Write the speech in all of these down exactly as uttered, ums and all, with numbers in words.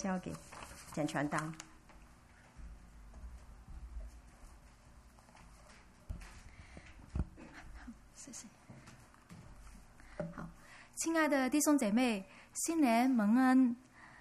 交给简传道。 谢谢。好，亲爱的弟兄姐妹，新年蒙恩。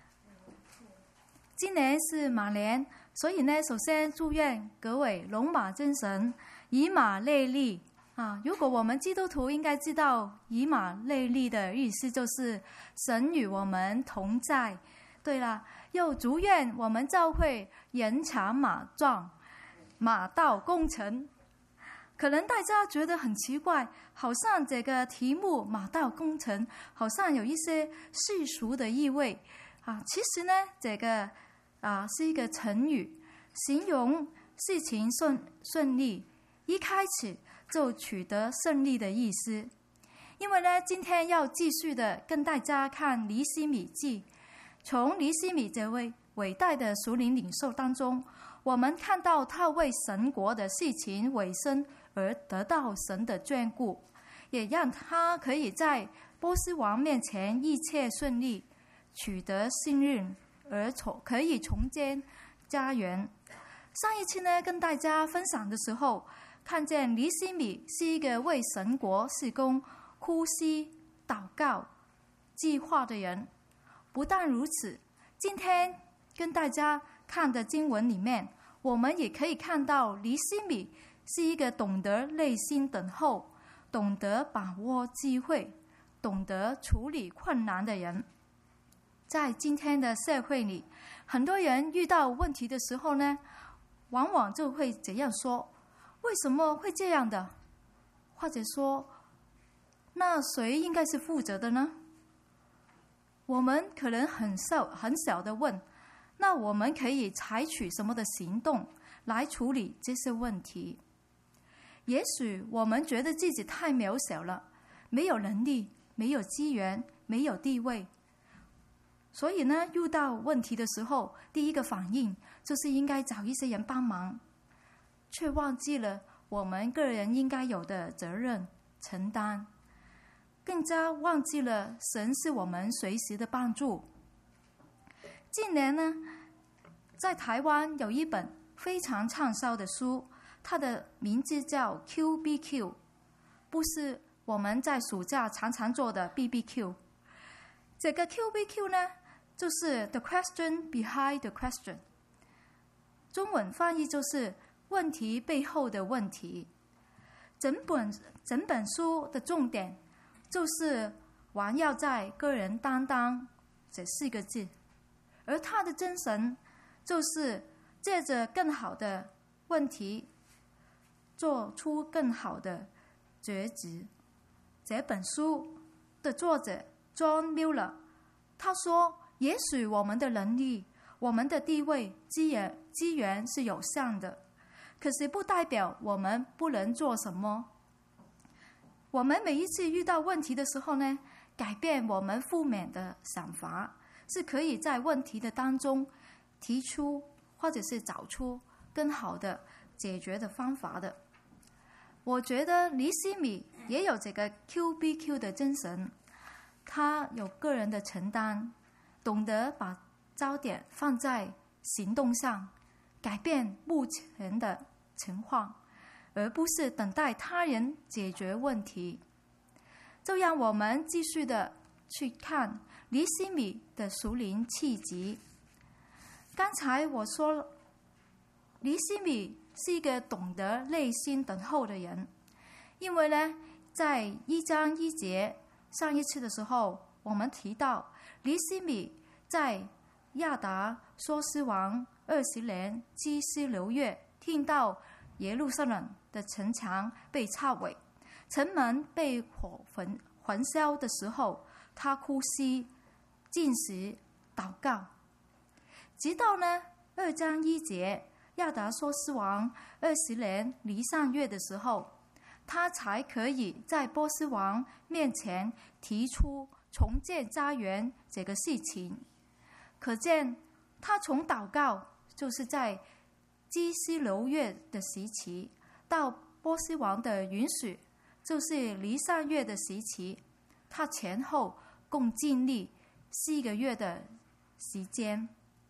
今年是马年，所以呢，首先祝愿各位龙马精神，以马内利啊！如果我们基督徒应该知道，以马内利的意思就是神与我们同在。对了，又祝愿我们教会人强马壮，马到功成。可能大家觉得很奇怪，好像这个题目马到功成好像有一些世俗的意味啊。其实呢，这个啊是一个成语，形容事情顺顺利，一开始就取得胜利的意思。因为呢，今天要继续的跟大家看尼希米记，从尼希米这位伟大的属灵领袖当中，我们看到他为神国的事情委身而得到神的眷顾，也让他可以在波斯王面前一切顺利，取得信任，而重可以重建家园。上一期呢，跟大家分享的时候，看见尼希米是一个为神国事工、呼吸、祷告、计划的人。不但如此，今天跟大家看的经文里面，我们也可以看到尼希米是一个懂得耐心等候、懂得把握机会、懂得处理困难的人。在今天的社会里，很多人遇到问题的时候呢，往往就会这样说：为什么会这样的？或者说，那谁应该是负责的呢？我们可能很小很小的问，那我们可以采取什么的行动来处理这些问题？也许我们觉得自己太渺小了，没有能力，没有资源，没有地位，所以呢，遇到问题的时候，第一个反应就是应该找一些人帮忙，却忘记了我们个人应该有的责任承担，更加忘记了神是我们随时的帮助。近年呢，在台湾有一本非常畅销的书，它的名字叫 Q B Q， 不是我们在暑假常常做的 B B Q。 这个 Q B Q 呢，就是 The Question Behind the Question， 中文翻译就是问题背后的问题。整本整本书的重点就是环绕在个人担当这四个字，而它的精神就是借着更好的问题做出更好的抉择。这本书的作者 John Mueller 他说，也许我们的能力、我们的地位、资源资源是有限的，可是不代表我们不能做什么。我们每一次遇到问题的时候呢，改变我们负面的想法，是可以在问题的当中提出或者是找出更好的解决的方法的。我觉得尼希米也有这个 Q B Q 的精神，他有个人的承担，懂得把焦点放在行动上，改变目前的情况，而不是等待他人解决问题。就让我们继续的去看尼希米的属灵气质。刚才我说了，尼希米是一个懂得耐心等候的人，因为呢，在一章一节上一次的时候，我们提到尼希米在亚达梭斯王二十年基斯流月，听到耶路撒冷的城墙被拆毁，城门被火焚焚烧的时候，他哭泣、禁食、祷告，直到呢二章一节亚达梭斯王二十年尼散月的时候，他才可以在波斯王面前提出重建家园这个事情。可见他从祷告，就是在基斯流月的时期，到波斯王的允许，就是尼散月的时期，他前后共经历四个月的时间。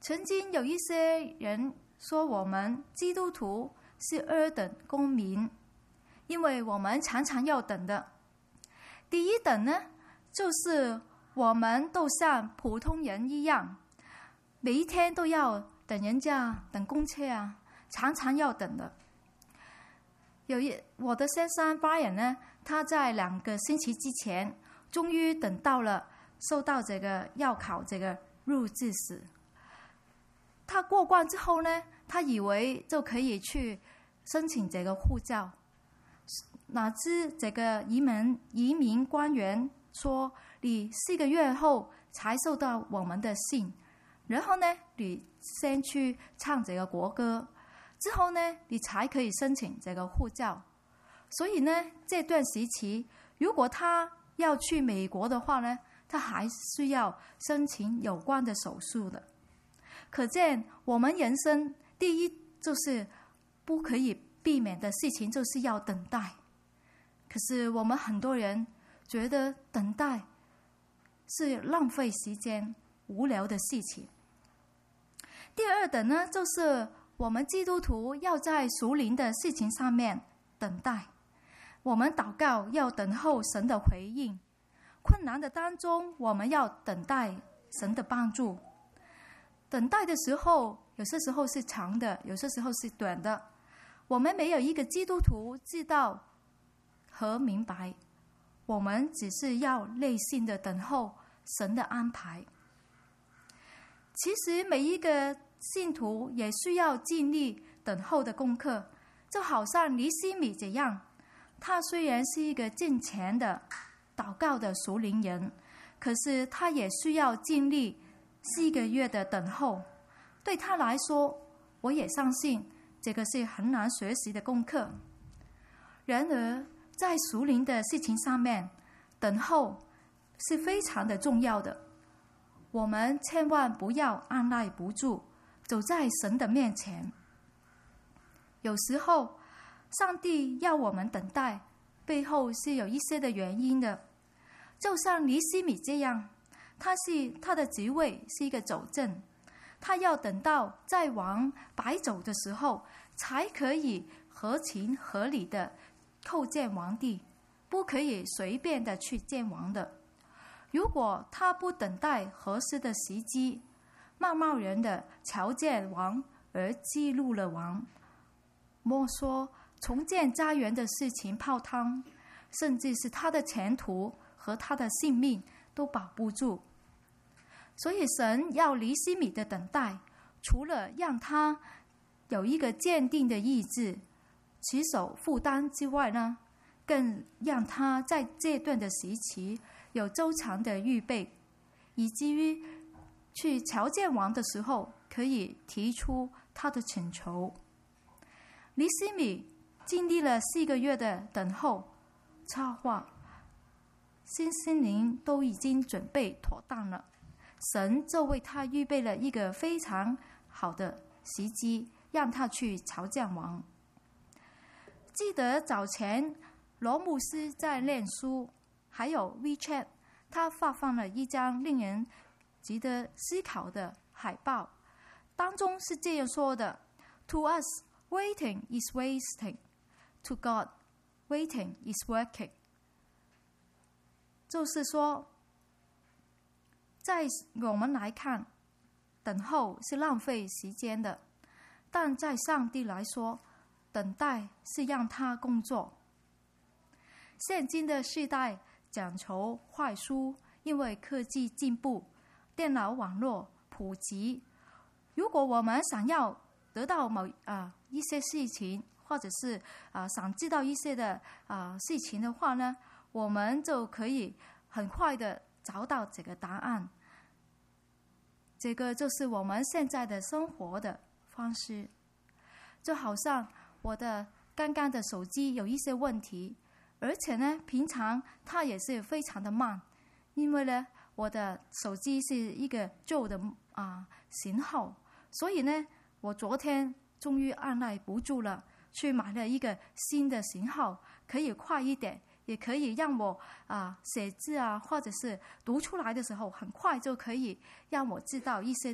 曾经有一些人说我们基督徒是二等公民，因为我们常常要等的。第一等呢，就是我们都像普通人一样，每一天都要等人家，等公车啊，常常要等的。有一我的先生 Brian 呢，他在两个星期之前终于等到了，收到这个要考这个入制史。他过关之后呢，他以为就可以去申请这个护照，哪知这个移民移民官员说，你四个月后才收到我们的信，然后呢，你先去唱这个国歌，之后呢，你才可以申请这个护照。所以呢，这段时期，如果他要去美国的话呢，他还需要申请有关的手续的。可见我们人生第一就是不可以避免的事情，就是要等待。可是我们很多人觉得等待是浪费时间、无聊的事情。第二等呢，就是我们基督徒要在属灵的事情上面等待。我们祷告要等候神的回应，困难的当中我们要等待神的帮助。等待的时候，有些时候是长的，有些时候是短的。我们没有一个基督徒知道和明白，我们只是要内心的等候神的安排。其实每一个信徒也需要尽力等候的功课，就好像尼希米这样，他虽然是一个敬虔的祷告的属灵人，可是他也需要尽力四个月的等候。对他来说，我也相信这个是很难学习的功课。然而在属灵的事情上面，等候是非常的重要的。我们千万不要按捺不住，走在神的面前。有时候上帝要我们等待，背后是有一些的原因的。就像尼希米这样，他是他的职位是一个酒政，他要等到在王摆酒的时候，才可以合情合理的叩见皇帝，不可以随便的去见王的。如果他不等待合适的时机，贸贸然的朝见王而激怒了王，莫说重建家园的事情泡汤，甚至是他的前途和他的性命都保不住。所以神要尼希米的等待，除了让他有一个坚定的意志，持守负担之外呢，更让他在这段的时期有周长的预备，以至于去朝见王的时候可以提出他的请求。尼希米经历了四个月的等候策划，新心灵都已经准备妥当了，神就为他预备了一个非常好的时机，让他去朝见王。记得早前罗牧师在念书，还有 WeChat 他发放了一张令人值得思考的海报，当中是这样说的： To us, waiting is wasting. To God, waiting is working. 就是说，在我们来看，等候是浪费时间的，但在上帝来说，等待是让他工作。现今的世代讲求快速，因为科技进步，电脑网络普及。如果我们想要得到某啊、呃、一些事情，或者是啊、呃、想知道一些的啊、呃、事情的话呢，我们就可以很快的找到这个答案。这个就是我们现在的生活的方式。就好像我的刚刚的手机有一些问题，而且呢，平常它也是非常的慢，因为呢，我的手机是一个旧的啊、呃、型号，所以呢，我昨天终于按捺不住了，去买了一个新的型号，可以快一点，也可以让我啊、呃、写字啊，或者是读出来的时候很快就可以让我知道一些的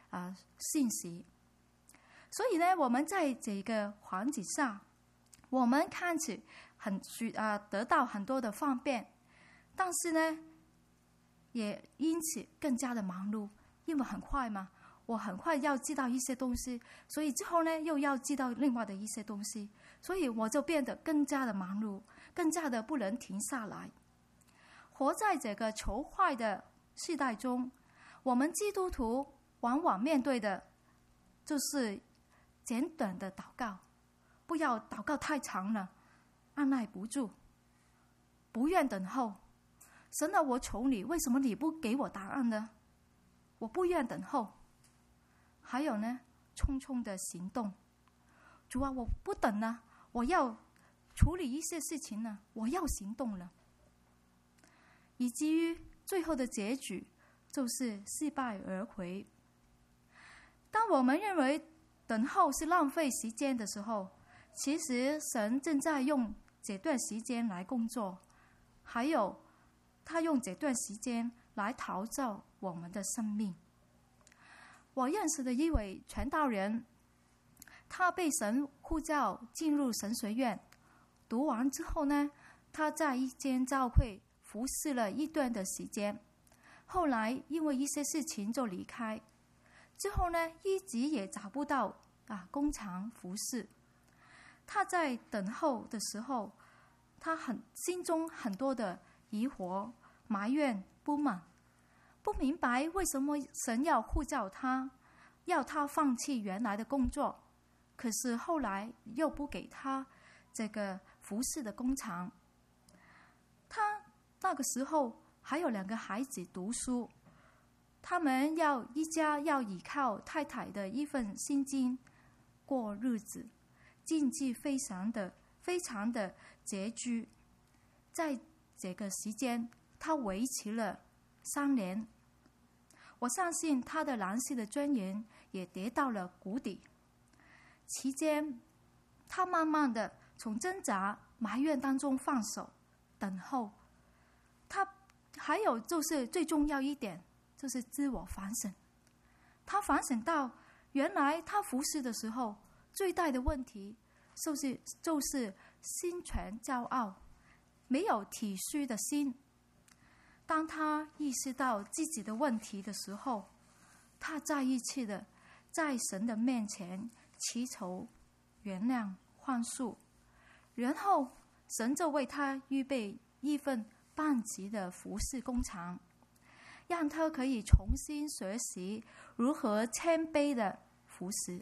啊信息。所以呢，我们在这个环境下，我们看起很啊得到很多的方便，但是呢，也因此更加的忙碌，因为很快嘛，我很快要知道一些东西，所以之后呢又要知道另外的一些东西，所以我就变得更加的忙碌，更加的不能停下来。活在这个求快的世代中，我们基督徒往往面对的就是简短的祷告，不要祷告太长了，按耐不住，不愿等候。神啊，我求你，为什么你不给我答案呢？我不愿等候。还有呢，匆匆的行动。主啊，我不等了，我要处理一些事情了，我要行动了。以至于最后的结局就是失败而回。当我们认为等候是浪费时间的时候，其实神正在用这段时间来工作，还有他用这段时间来陶造我们的生命。我认识的一位传道人，他被神呼召进入神学院，读完之后呢，他在一间教会服侍了一段的时间，后来因为一些事情就离开，之后呢一直也找不到啊工厂服侍。他在等候的时候，他很心中很多的疑惑、埋怨、不满，不明白为什么神要呼召他，要他放弃原来的工作，可是后来又不给他这个服侍的工厂。他那个时候还有两个孩子读书，他们要一家要依靠太太的一份薪金过日子，经济非常的非常的拮据。在这个时间，他维持了三年。我相信他的男性的尊严也跌到了谷底。期间，他慢慢的从挣扎、埋怨当中放手，等候。他还有就是最重要一点，就是自我反省。他反省到，原来他服侍的时候，最大的问题就是就是心存骄傲，没有体恤的心。当他意识到自己的问题的时候，他再一次的在神的面前祈求原谅宽恕，然后神就为他预备一份半级的服侍工厂，让他可以重新学习如何谦卑的服侍。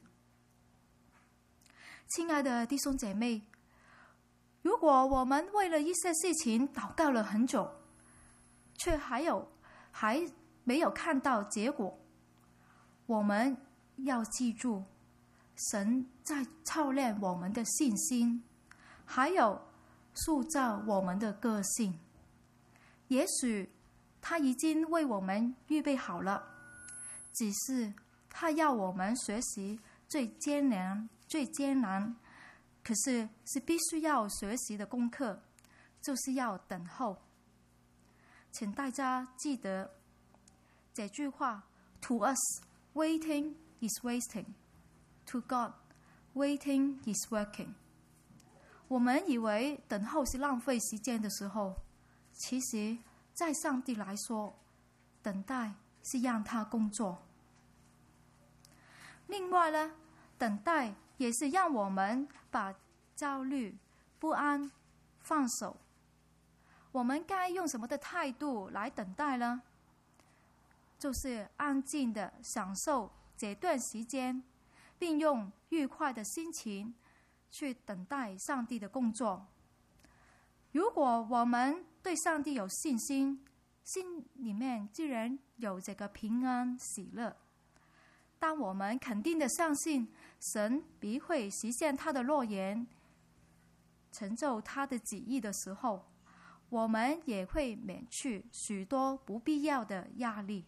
亲爱的弟兄姐妹，如果我们为了一些事情祷告了很久，却还有还没有看到结果，我们要记住，神在操练我们的信心，还有塑造我们的个性。也许他已经为我们预备好了，只是他要我们学习最艰难最艰难可是是必须要学习的功课，就是要等候。请大家记得这句话， To us, waiting is wasting. To God, waiting is working. 我们以为等候是浪费时间的时候，其实在上帝来说，等待是让他工作。另外呢，等待也是让我们把焦虑、不安放手。我们该用什么的态度来等待呢？就是安静的享受这段时间，并用愉快的心情去等待上帝的工作。如果我们对上帝有信心，心里面自然有这个平安喜乐。当我们肯定的相信神必会实现他的诺言，成就他的旨意的时候，我们也会免去许多不必要的压力。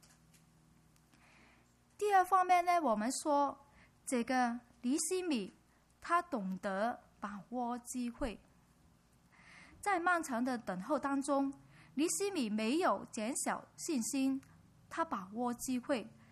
第二方面呢，我们说这个尼希米他懂得把握机会。在漫长的等候当中，尼希米没有减小信心，他把握机会，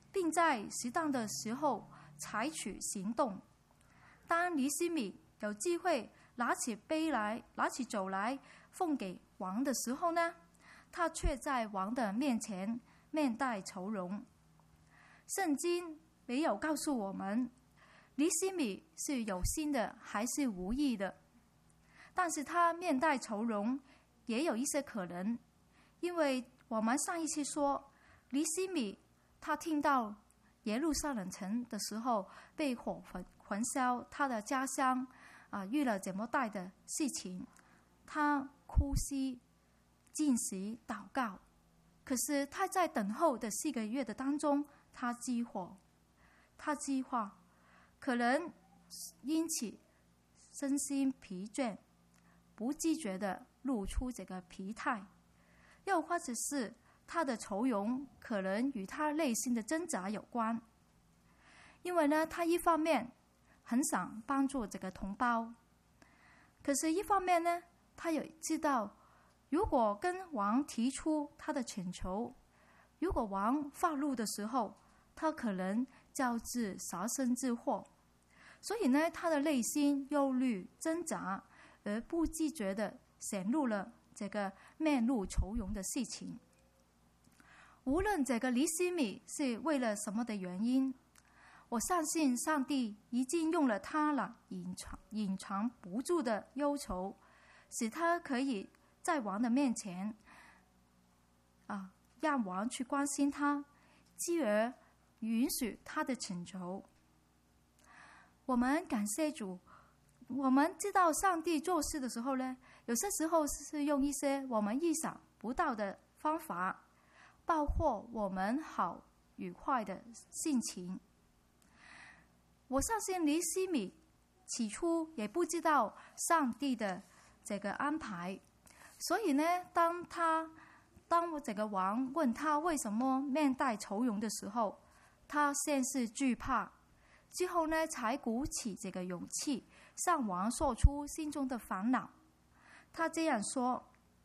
并在适当的时候采取行动。当尼希米有机会拿起杯来，拿起酒来奉给王的时候呢，他却在王的面前面带愁容。圣经没有告诉我们尼希米是有心的还是无意的，但是他面带愁容也有一些可能，因为我们上一期说尼希米他听到耶路撒冷城的时候被火焚烧，他的家乡啊遇了这么大的事情，他哭泣进食祷告，可是他在等候的四个月的当中，他饥火他饥荒，可能因此身心疲倦，不自觉地露出这个疲态，又或者是他的愁容可能与他内心的挣扎有关。因为呢，他一方面很想帮助这个同胞，可是一方面呢，他也知道如果跟王提出他的请求，如果王发怒的时候，他可能招致杀身之祸。所以呢，他的内心忧虑挣扎，而不自觉地显露了这个面露愁容的事情。无论这个尼希米是为了什么的原因，我相信上帝已经用了他那隐藏隐藏不住的忧愁，使他可以在王的面前啊，让王去关心他，继而允许他的请求。我们感谢主，我们知道上帝做事的时候呢，有些时候是用一些我们意想不到的方法，包括我们好与坏的性情。我相信尼希米起初也不知道上帝的这个安排，所以呢，当他当这个王问他为什么面带愁容的时候，他先是惧怕，之后呢，才鼓起这个勇气向王说出心中的烦恼。他这样说：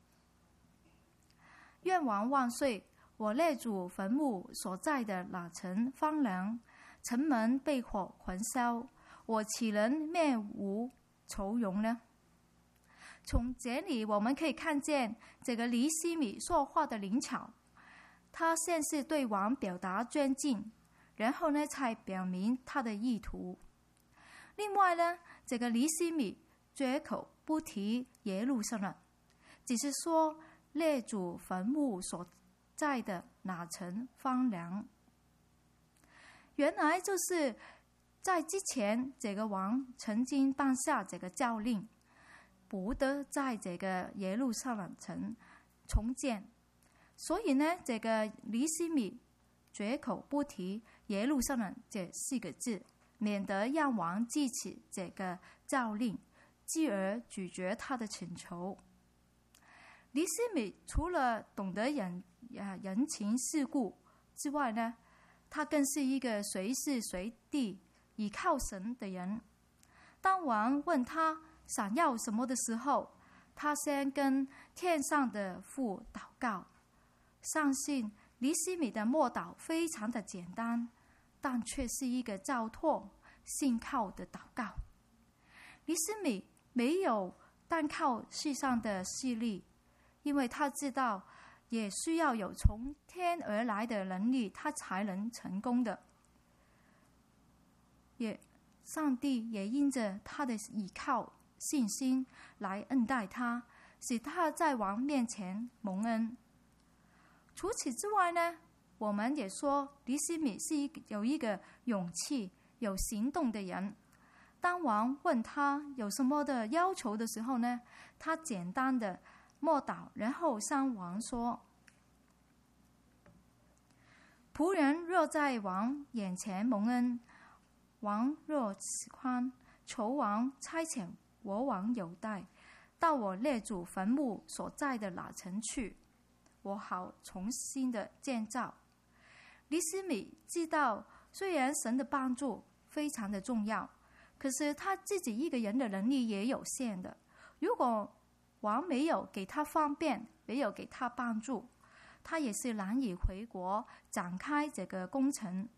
愿王万岁！我列祖坟墓所在的那城荒凉，城门被火焚烧，我岂能面无愁容呢？从这里我们可以看见这个尼希米说话的灵巧，他先是对王表达尊敬，然后呢才表明他的意图。另外呢，这个尼希米绝口不提耶路撒冷，只是说列祖坟墓所在的那城荒凉。原来就是在之前这个王曾经颁下这个诏令，不得在这个耶路撒冷城重建，所以呢，这个尼希米绝口不提耶路撒冷这四个字，免得让王记起这个诏令，继而拒绝他的请求。尼希米除了懂得人啊人情世故之外呢，他更是一个随时随地倚靠神的人。当王问他想要什么的时候，他先跟天上的父祷告。相信尼希米的默祷非常的简单，但却是一个交托信靠的祷告。尼希米没有单靠世上的势力，因为他知道也需要有从天而来的能力，他才能成功的。也上帝也因着他的倚靠信心来恩待他，使他在王面前蒙恩。除此之外呢，我们也说尼希米是一有一个勇气有行动的人。当王问他有什么的要求的时候呢，他简单的默祷，然后向王说：仆人若在王眼前蒙恩，王若喜欢，求王差遣我往犹大，到我列祖坟墓所在的那城去，我好重新的建造。尼希米知道，虽然神的帮助非常的重要，可是他自己一个人的能力也有限的。如果王没有给他方便，没有给他帮助，他也是难以回国展开这个工程。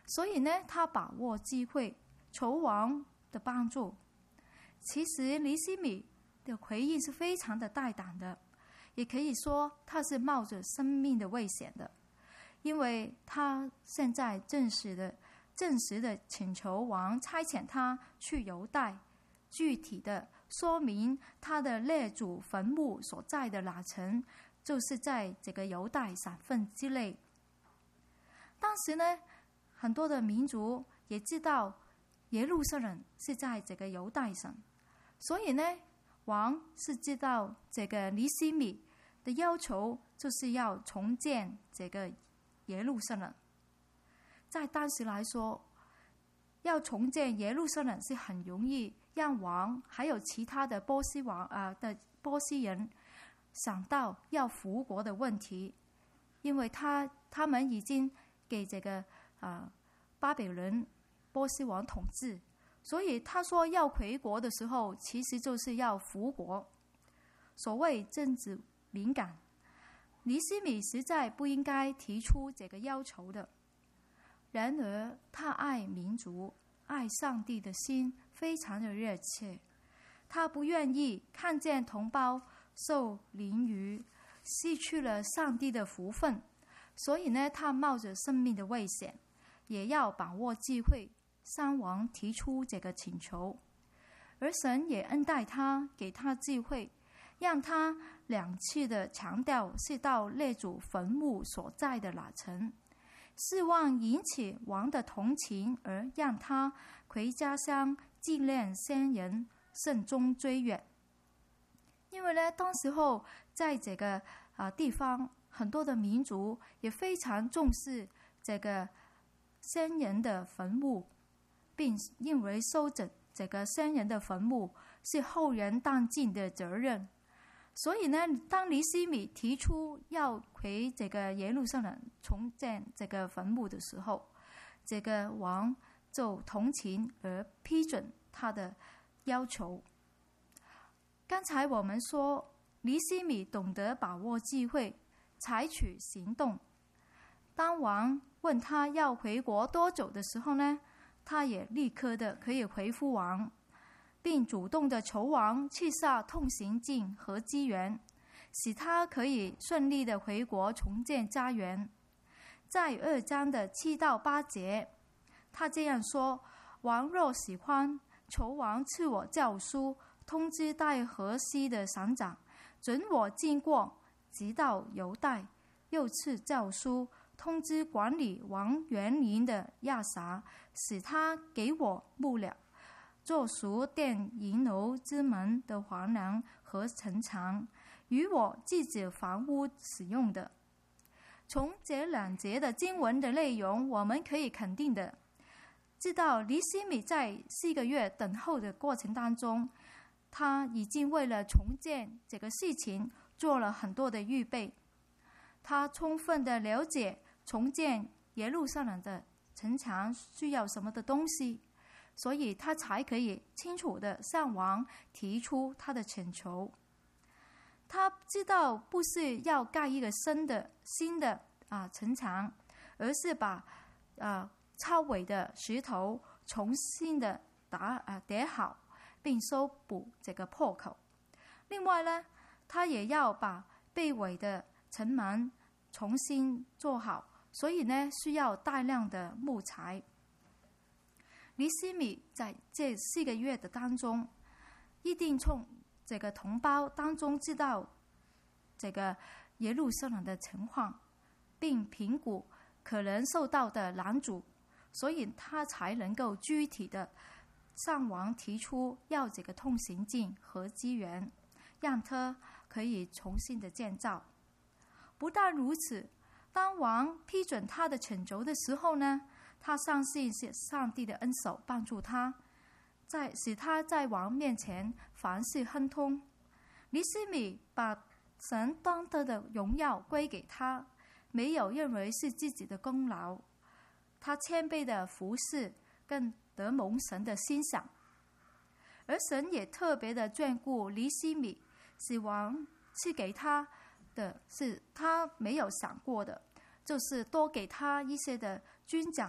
所以呢，他把握机会求王的帮助。其实尼希米的回应是非常的大胆的，也可以说他是冒着生命的危险的，因为他现在正式的正式的请求王差遣他去犹大，具体的说明他的列祖坟墓所在的哪城，就是在这个犹大省份之内。当时呢，很多的民族也知道耶路撒冷是在这个犹大省，所以呢，王是知道这个尼希米的要求，就是要重建这个耶路撒冷。在当时来说，要重建耶路撒冷是很容易让王还有其他的波斯王啊、呃、的波斯人想到要复国的问题，因为他他们已经给这个啊、呃、巴比伦波斯王统治，所以他说要回国的时候，其实就是要复国。所谓政治敏感，尼希米实在不应该提出这个要求的。然而他爱民族、爱上帝的心非常的热切，他不愿意看见同胞受凌辱，失去了上帝的福分，所以呢，他冒着生命的危险，也要把握机会向王提出这个请求。而神也恩待他，给他机会，让他两次的强调是到列祖坟墓所在的哪城，希望引起王的同情，而让他回家乡纪念先人，慎终追远。因为呢，当时候在这个啊、呃、地方，很多的民族也非常重视这个先人的坟墓，并认为收整这个先人的坟墓是后人当尽的责任。所以呢，当尼希米提出要回这个耶路撒冷重建这个坟墓的时候，这个王就同情而批准他的要求。刚才我们说，尼希米懂得把握机会，采取行动。当王问他要回国多久的时候呢，他也立刻的可以回复王，并主动的求王赐下通行证和资源，使他可以顺利的回国重建家园。在二章的七到八节，他这样说：王若喜欢，求王赐我诏书，通知带河西的省长，准我经过，直到犹大；又赐诏书，通知管理王园林的亚撒，使他给我木料，做熟殿银楼之门的环廊和城墙，与我自己房屋使用的。从这两节的经文的内容，我们可以肯定的知道，尼希米在四个月等候的过程当中，他已经为了重建这个事情做了很多的预备。他充分的了解重建耶路撒冷的城墙需要什么的东西，所以他才可以清楚的向王提出他的请求。他知道不是要盖一个新的新的啊城墙，而是把啊超伟的石头重新的打啊叠好，并修补这个破口。另外呢，他也要把被毁的城门重新做好，所以呢，需要大量的木材。尼希米在这四个月的当中，一定从这个同胞当中知道这个耶路撒冷的情况，并评估可能受到的拦阻，所以他才能够具体的向王提出要这个通行证和资源，让他可以重新的建造。不但如此，当王批准他的请求的时候呢，他相信是上帝的恩手帮助他，在使他在王面前凡事亨通。尼希米把神当得的荣耀归给他，没有认为是自己的功劳。他谦卑的服侍，更得蒙神的欣赏。而神也特别的眷顾尼希米，使王赐给他的是他没有想过的，就是多给他一些的军长、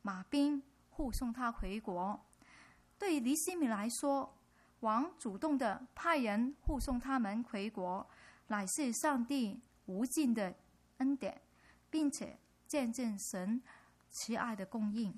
马兵护送他回国。对尼希米来说，王主动的派人护送他们回国，乃是上帝无尽的恩典，并且见证神慈爱的供应。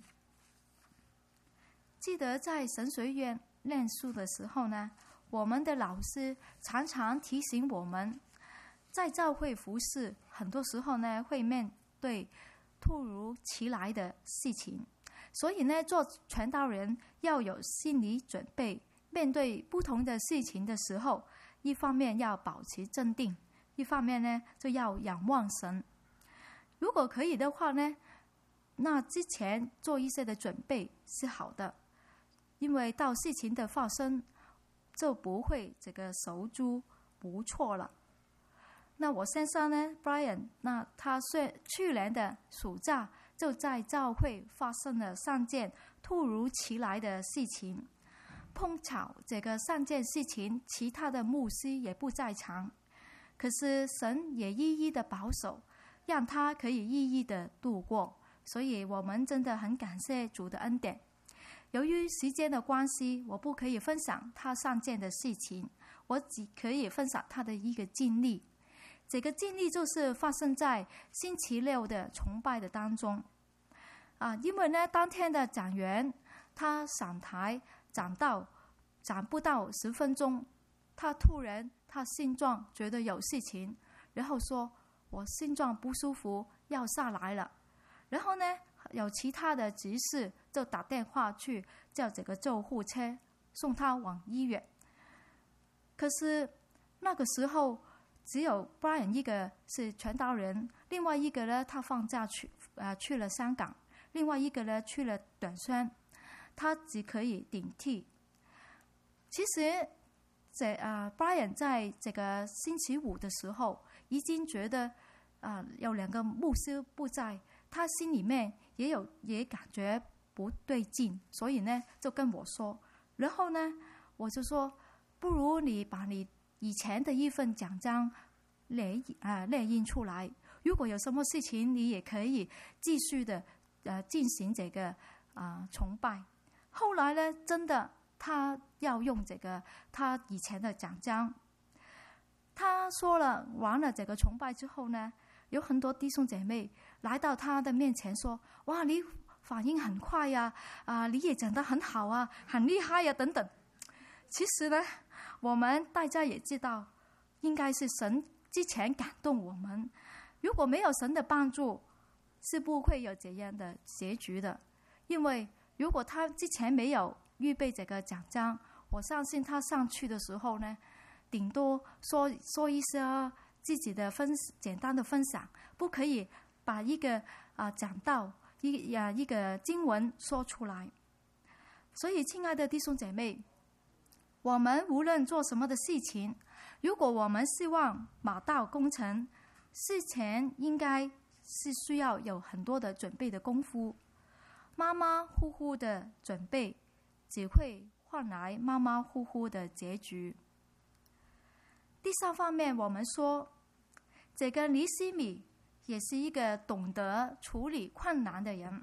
记得在神学院念书的时候呢，我们的老师常常提醒我们，在教会服事，很多时候呢会面对突如其来的事情，所以呢，做传道人要有心理准备，面对不同的事情的时候，一方面要保持镇定，一方面呢就要仰望神。如果可以的话呢，那之前做一些的准备是好的，因为到事情的发生就不会这个手足无措了。那我先生呢 Brian， 那他是去年的暑假就在教会发生了三件突如其来的事情，碰巧这个三件事情其他的牧师也不在场，可是神也一一的保守，让他可以一一的度过，所以我们真的很感谢主的恩典。由于时间的关系，我不可以分享他三件的事情，我只可以分享他的一个经历。这个经历就是发生在星期六的崇拜的当中啊，因为呢，当天的讲员他上台讲到讲不到十分钟，他突然他心脏觉得有事情，然后说我心脏不舒服要下来了，然后呢有其他的执事就打电话去叫这个救护车送他往医院。可是那个时候只有 Brian 一个是传道人，另外一个呢他放假去呃去了香港，另外一个呢去了短宣，他只可以顶替。其实这呃 Brian 在这个星期五的时候已经觉得啊、呃、有两个牧师不在，他心里面也有也感觉不对劲，所以呢就跟我说，然后呢我就说不如你把你以前的一份奖章列啊列印出来，如果有什么事情你也可以继续的呃进行这个啊、呃、崇拜。后来呢真的他要用这个他以前的奖章，他说了完了这个崇拜之后呢，有很多弟兄姐妹来到他的面前说，哇你反应很快呀、啊，啊你也讲得很好啊，很厉害呀、啊、等等。其实呢我们大家也知道，应该是神之前感动我们，如果没有神的帮助是不会有这样的结局的。因为如果他之前没有预备这个奖章，我相信他上去的时候呢，顶多说说一些自己的分简单的分享，不可以把一个啊、呃、讲道一啊一个经文说出来。所以亲爱的弟兄姐妹，我们无论做什么的事情，如果我们希望马到功成，事前应该是需要有很多的准备的功夫。马马虎虎的准备只会换来马马虎虎的结局。第三方面，我们说这个尼希米也是一个懂得处理困难的人。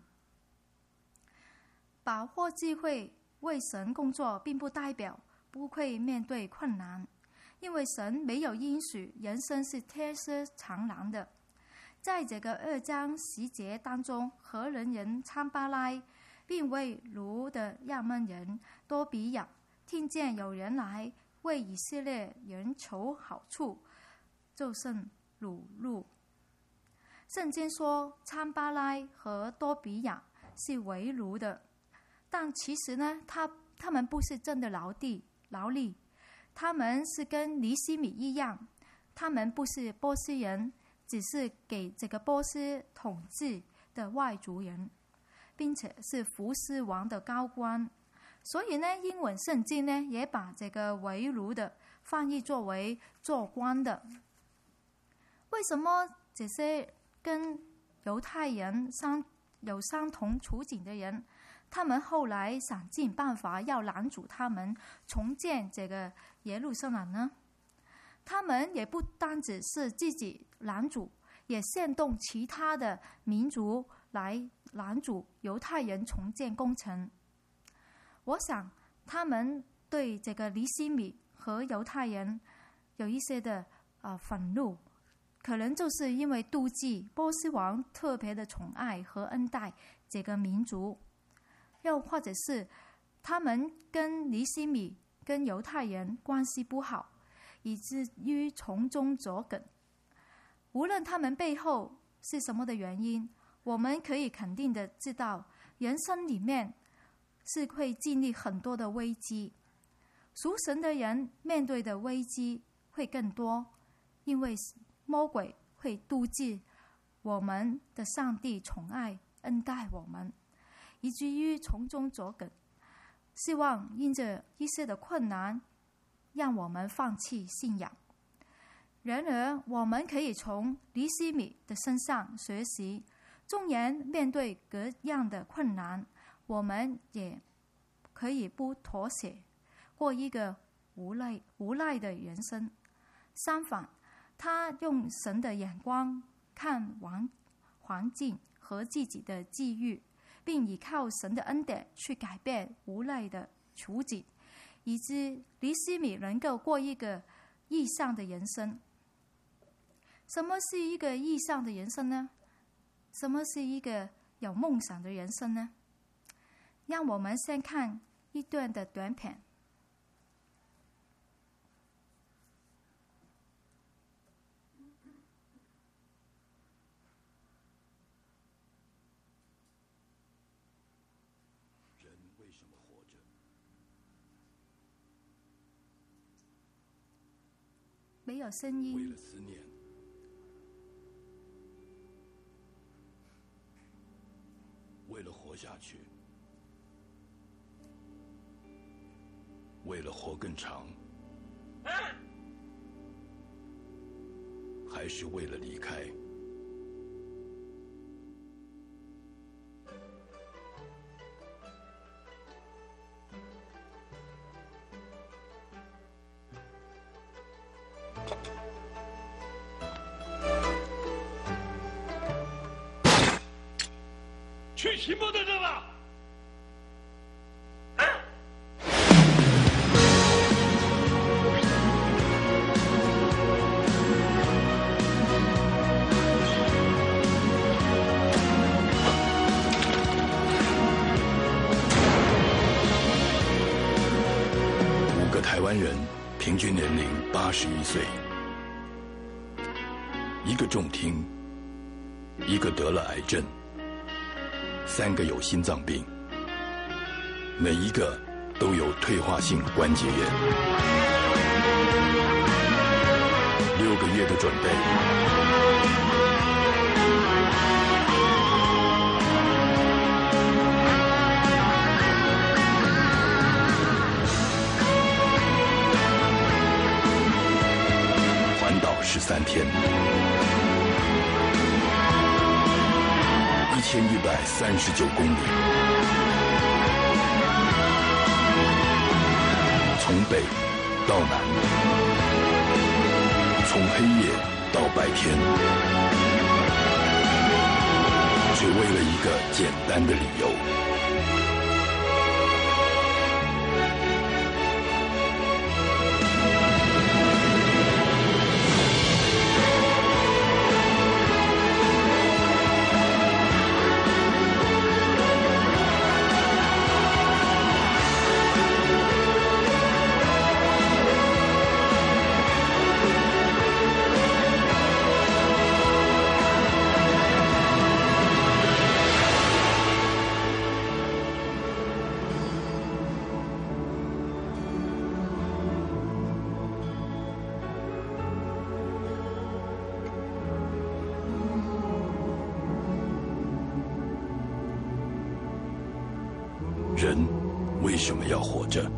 把握机会为神工作，并不代表不会面对困难，因为神没有应许人生是铁石长廊的。在这个二章十节当中，何人人参巴拉并为掳的亚扪人多比亚听见有人来为以色列人求好处，就甚掳路。圣经说参巴拉和多比亚是为掳的，但其实呢，他他们不是真的劳地劳力，他们是跟尼希米一样，他们不是波斯人，只是给这个波斯统治的外族人，并且是服侍王的高官。所以呢，英文圣经呢也把这个为奴的翻译作为做官的。为什么这些跟犹太人相有相同处境的人，他们后来想尽办法要拦阻他们重建这个耶路撒冷呢？他们也不单只是自己拦阻，也煽动其他的民族来拦阻犹太人重建工程。我想他们对这个尼希米和犹太人有一些的啊、呃、愤怒，可能就是因为妒忌波斯王特别的宠爱和恩待这个民族，又或者是他们跟尼希米跟犹太人关系不好，以至于从中作梗。无论他们背后是什么的原因，我们可以肯定的知道，人生里面是会经历很多的危机。属神的人面对的危机会更多，因为魔鬼会妒忌我们的上帝宠爱恩待我们，以至于从中作梗，希望因着一些的困难让我们放弃信仰。然而我们可以从尼希米的身上学习，纵然面对各样的困难，我们也可以不妥协，过一个无奈无奈的人生。相反，他用神的眼光看环环境和自己的际遇，并依靠神的恩典去改变无奈的处境，以致尼希米能够过一个异象的人生。什么是一个异象的人生呢？什么是一个有梦想的人生呢？让我们先看一段的短片。 人为什么活着？ 没有声音。 为了思念。为了活下去，为了活更长，还是为了离开？去骑摩托车吧！五个台湾人，平均年龄八十一岁，一个重听，一个得了癌症。三个有心脏病，每一个都有退化性关节炎。六个月的准备，环岛十三天。一千一百三十九公里，从北到南，从黑夜到白天，只为了一个简单的理由。人为什么要活着？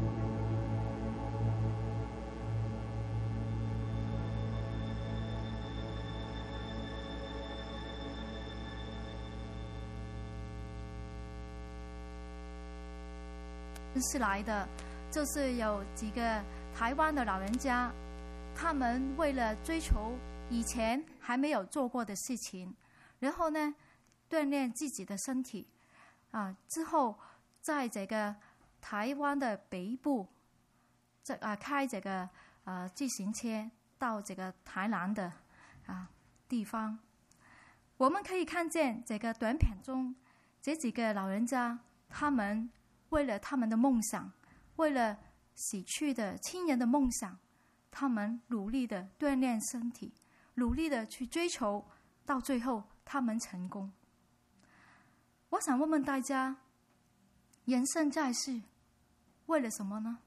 是来的，就是有几个台湾的老人家，他们为了追求以前还没有做过的事情，然后呢， 锻炼自己的身体啊。之后在这个台湾的北部，这啊开这个呃自行车到这个台南的啊地方，我们可以看见这个短片中这几个老人家，他们为了他们的梦想，为了死去的亲人的梦想，他们努力的锻炼身体，努力的去追求，到最后他们成功。我想问问大家，人生在世为了什么呢？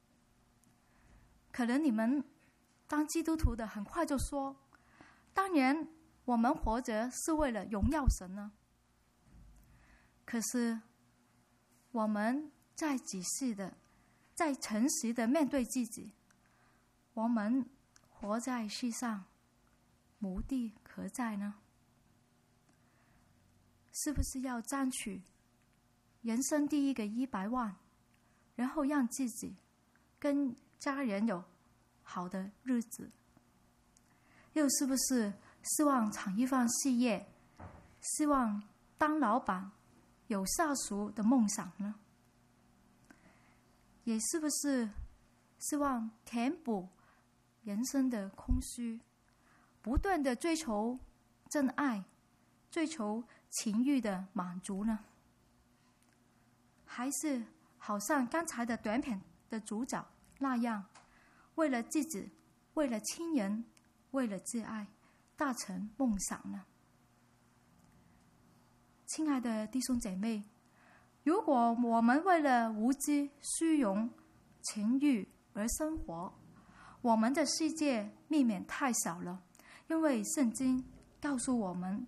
可能你们当基督徒的很快就说，当然我们活着是为了荣耀神呢。可是我们在仔细的，在诚实的面对自己，我们活在世上目的何在呢？是不是要争取人生第一个一百万，然后让自己跟家人有好的日子？又是不是希望闯一番事业，希望当老板，有下属的梦想呢？也是不是希望填补人生的空虚，不断的追求真爱，追求情欲的满足呢？还是好像刚才的短片的主角那样，为了自己，为了亲人，为了挚爱，达成梦想呢？亲爱的弟兄姐妹，如果我们为了无知、虚荣、情欲而生活，我们的世界未免太小了。因为圣经告诉我们，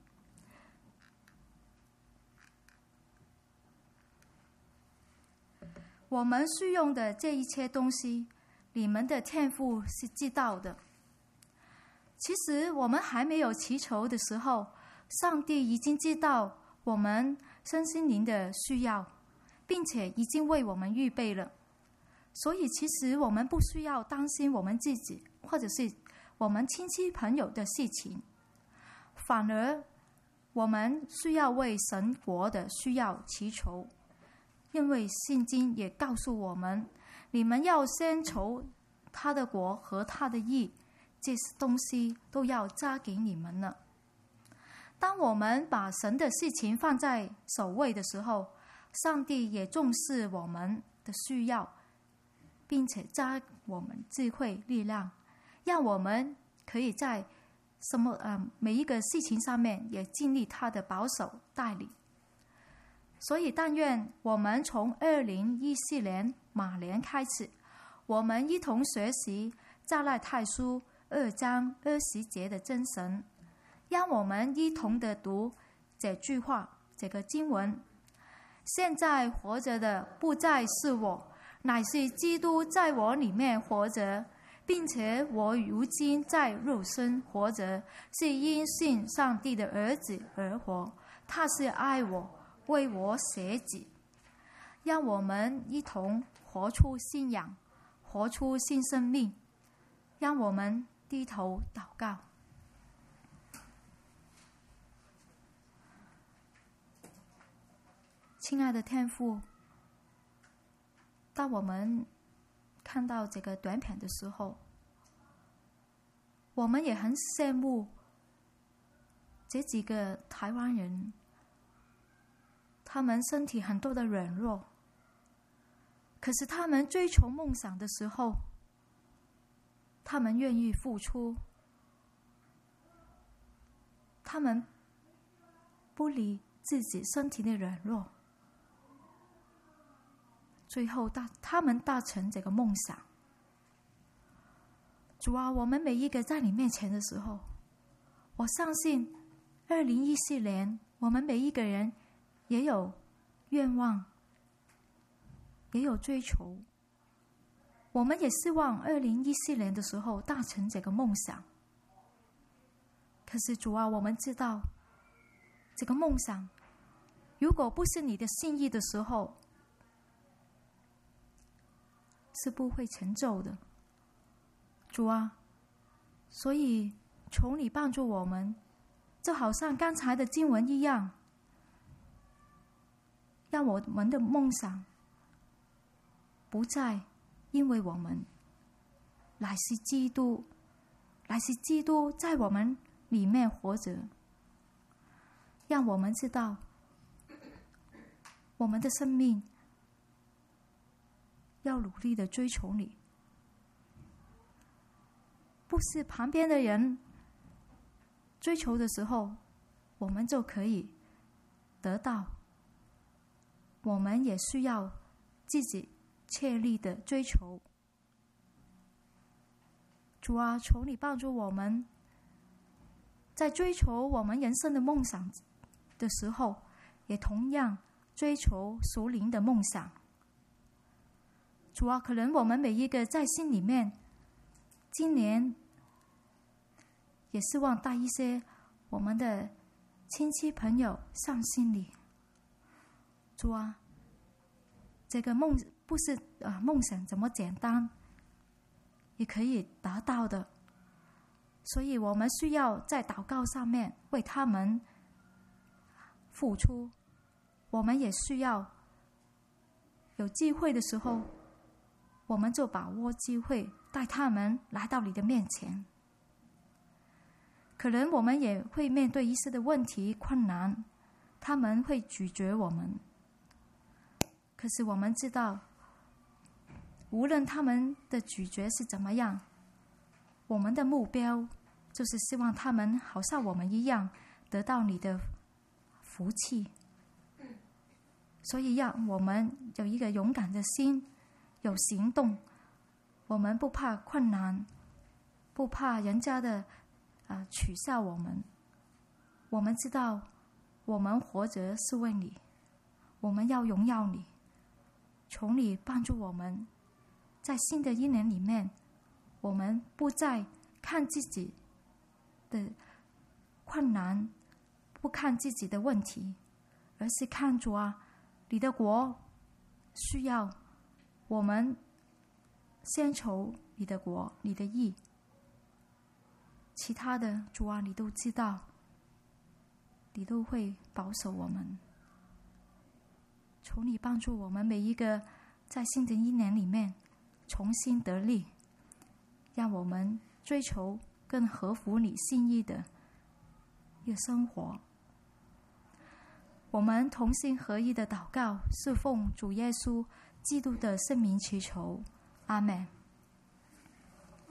我们需用的这一切东西，你们的天父是知道的。其实我们还没有祈求的时候，上帝已经知道我们身心灵的需要，并且已经为我们预备了。所以其实我们不需要担心我们自己或者是我们亲戚朋友的事情，反而我们需要为神国的需要祈求。因为圣经也告诉我们，你们要先求他的国和他的义，这些东西都要加给你们了。当我们把神的事情放在首位的时候，上帝也重视我们的需要，并且加我们智慧力量，让我们可以在什么呃每一个事情上面也尽力他的保守带领。所以但愿我们从二零一四年马年开始，我们一同学习加拉太书二章二十节的真神，让我们一同的读这句话，这个经文：现在活着的不再是我，乃是基督在我里面活着，并且我如今在肉身活着，是因信上帝的儿子而活。他是爱我，为我舍己。让我们一同活出信仰，活出新生命。让我们低头祷告。亲爱的天父，当我们看到这个短片的时候，我们也很羡慕这几个台湾人，他们身体很多的软弱，可是他们追求梦想的时候，他们愿意付出，他们不理自己身体的软弱，最后他们达成这个梦想。主啊，我们每一个在你面前的时候，我相信二零一四年我们每一个人也有愿望，也有追求，我们也希望二零一四年的时候达成这个梦想。可是主啊，我们知道这个梦想如果不是你的心意的时候，是不会成就的。主啊，所以求你帮助我们，就好像刚才的经文一样， 让我们的梦想不再因为我们，乃是基督，乃是基督在我们里面活着，让我们知道我们的生命要努力的追求你，不是旁边的人追求的时候我们就可以得到，我们也需要自己切力的追求。主啊，求你帮助我们，在追求我们人生的梦想的时候，也同样追求属灵的梦想。主啊，可能我们每一个在心里面，今年也希望带一些我们的亲戚朋友上心里。主啊，这个梦不是啊梦想怎么简单也可以达到的，所以我们需要在祷告上面为他们付出。我们也需要有机会的时候，我们就把握机会带他们来到你的面前。可能我们也会面对一些的问题困难，他们会拒绝我们，可是我们知道无论他们的拒绝是怎么样，我们的目标就是希望他们好像我们一样得到你的福气。所以让我们有一个勇敢的心，有行动，我们不怕困难，不怕人家的、呃、取笑我们。我们知道我们活着是为你，我们要荣耀你，求你帮助我们，在新的一年里面，我们不再看自己的困难，不看自己的问题，而是看主啊，你的国需要我们先求你的国，你的义，其他的主啊，你都知道，你都会保守我们。求你帮助我们每一个在新的一年里面重新得力，让我们追求更合乎你心意的一个生活。我们同心合意的祷告，是奉主耶稣基督的圣名祈求，阿们。